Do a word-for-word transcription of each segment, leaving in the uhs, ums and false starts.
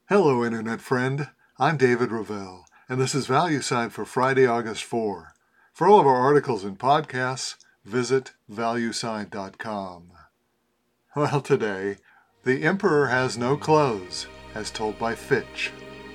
Hello, Internet friend. I'm David Ravel, and this is ValueSign for Friday, August fourth. For all of our articles and podcasts, visit valuesign dot com. Well, today, the Emperor has no clothes, as told by Fitch.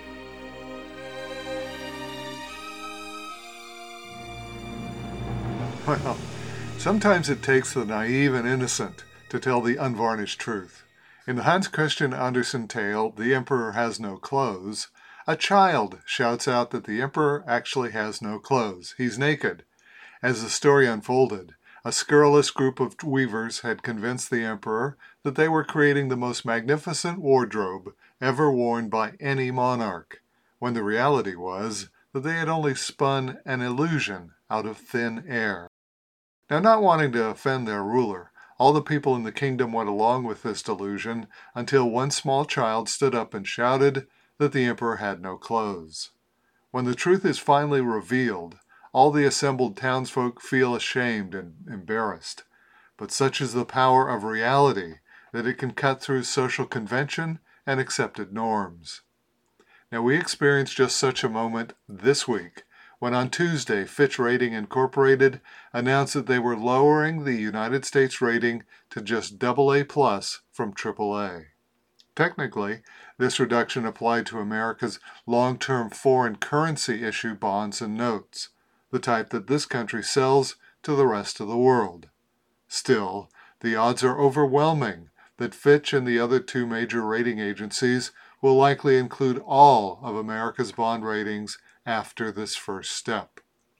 Well, sometimes it takes the naive and innocent to tell the unvarnished truth. In the Hans Christian Andersen tale, The Emperor Has No Clothes, a child shouts out that the emperor actually has no clothes. He's naked. As the story unfolded, a scurrilous group of weavers had convinced the emperor that they were creating the most magnificent wardrobe ever worn by any monarch, when the reality was that they had only spun an illusion out of thin air. Now, not wanting to offend their ruler, all the people in the kingdom went along with this delusion until one small child stood up and shouted that the emperor had no clothes. When the truth is finally revealed, all the assembled townsfolk feel ashamed and embarrassed. But such is the power of reality that it can cut through social convention and accepted norms. Now, we experienced just such a moment this week, when on Tuesday, Fitch Rating Incorporated announced that they were lowering the United States rating to just double A plus from triple A. Technically, this reduction applied to America's long-term foreign currency issue bonds and notes, the type that this country sells to the rest of the world. Still, the odds are overwhelming that Fitch and the other two major rating agencies will likely include all of America's bond ratings after this first step.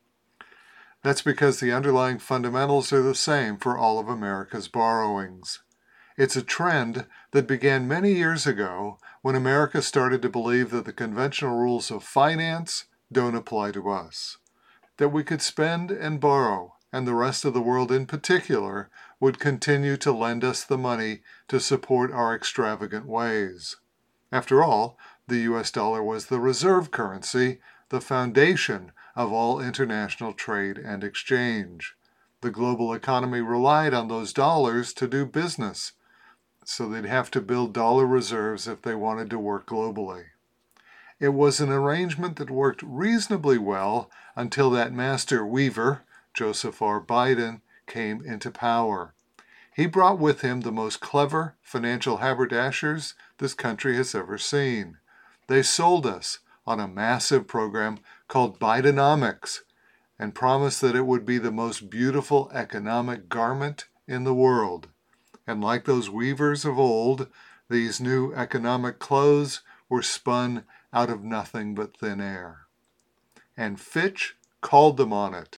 That's because the underlying fundamentals are the same for all of America's borrowings. It's a trend that began many years ago when America started to believe that the conventional rules of finance don't apply to us, that we could spend and borrow, and the rest of the world in particular would continue to lend us the money to support our extravagant ways. After all, the U S dollar was the reserve currency, the foundation of all international trade and exchange. The global economy relied on those dollars to do business, so they'd have to build dollar reserves if they wanted to work globally. It was an arrangement that worked reasonably well until that master weaver, Joseph R. Biden, came into power. He brought with him the most clever financial haberdashers this country has ever seen. They sold us on a massive program called Bidenomics and promised that it would be the most beautiful economic garment in the world. And like those weavers of old, these new economic clothes were spun out of nothing but thin air. And Fitch called them on it.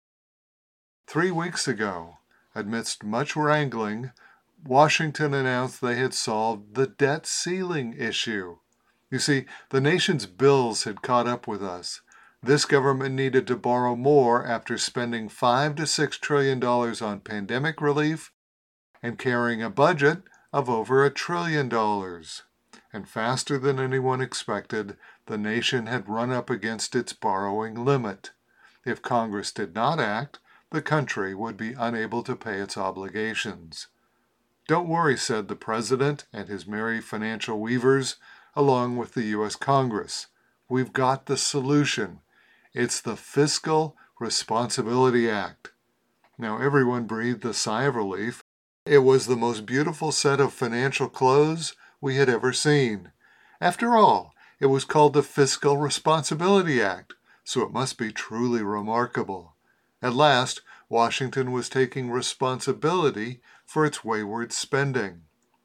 Three weeks ago, amidst much wrangling, Washington announced they had solved the debt ceiling issue. You see, the nation's bills had caught up with us. This government needed to borrow more after spending five to six trillion dollars on pandemic relief and carrying a budget of over a trillion dollars. And faster than anyone expected, the nation had run up against its borrowing limit. If Congress did not act, the country would be unable to pay its obligations. Don't worry, said the president and his merry financial weavers, along with the U S Congress. We've got the solution. It's the Fiscal Responsibility Act. Now everyone breathed a sigh of relief. It was the most beautiful set of financial clothes we had ever seen. After all, it was called the Fiscal Responsibility Act, so it must be truly remarkable. At last, Washington was taking responsibility for its wayward spending.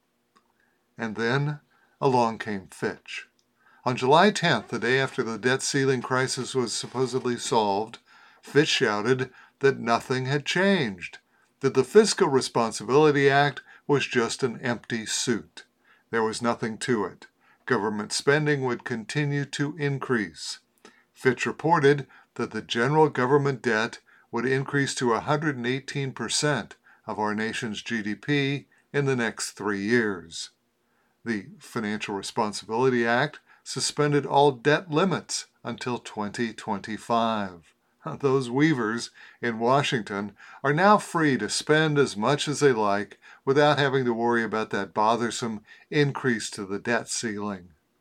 And then along came Fitch. On July tenth, the day after the debt ceiling crisis was supposedly solved, Fitch shouted that nothing had changed, that the Fiscal Responsibility Act was just an empty suit. There was nothing to it. Government spending would continue to increase. Fitch reported that the general government debt would increase to one hundred eighteen percent of our nation's G D P in the next three years. The Financial Responsibility Act suspended all debt limits until twenty twenty-five. Those weavers in Washington are now free to spend as much as they like without having to worry about that bothersome increase to the debt ceiling.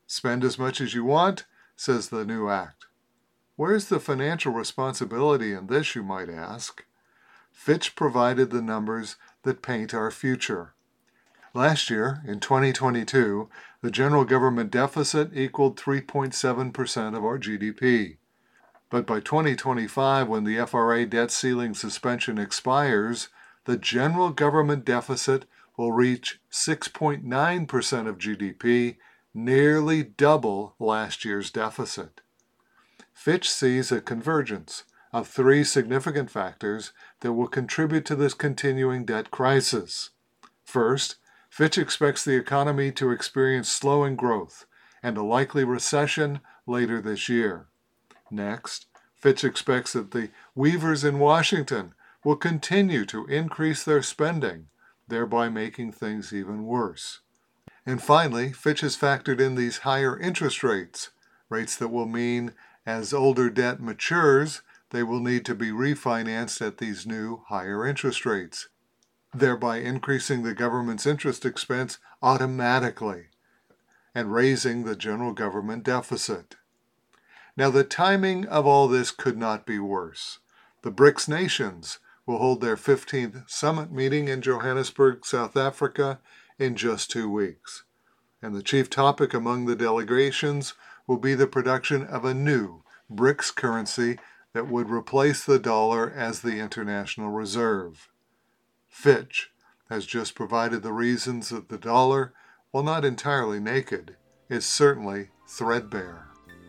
Spend as much as you want, says the new act. Where's the financial responsibility in this, you might ask? Fitch provided the numbers that paint our future. Last year, in twenty twenty-two, the general government deficit equaled three point seven percent of our G D P. But by twenty twenty-five, when the F R A debt ceiling suspension expires, the general government deficit will reach six point nine percent of G D P, nearly double last year's deficit. Fitch sees a convergence of three significant factors that will contribute to this continuing debt crisis. First, Fitch expects the economy to experience slowing growth and a likely recession later this year. Next, Fitch expects that the weavers in Washington will continue to increase their spending, thereby making things even worse. And finally, Fitch has factored in these higher interest rates, rates that will mean as older debt matures, they will need to be refinanced at these new higher interest rates, thereby increasing the government's interest expense automatically and raising the general government deficit. Now, the timing of all this could not be worse. The BRICS nations will hold their fifteenth summit meeting in Johannesburg, South Africa, in just two weeks. And the chief topic among the delegations will be the production of a new BRICS currency that would replace the dollar as the international reserve. Fitch has just provided the reasons that the dollar, while not entirely naked, is certainly threadbare.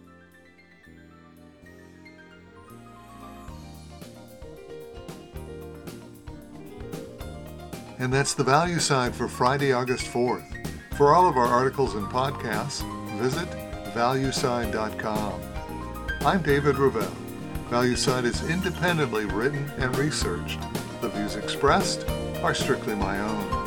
And that's the value side for Friday, August fourth. For all of our articles and podcasts, visit valueside dot com. I'm David Ravel. ValueSide is independently written and researched. The views expressed are strictly my own.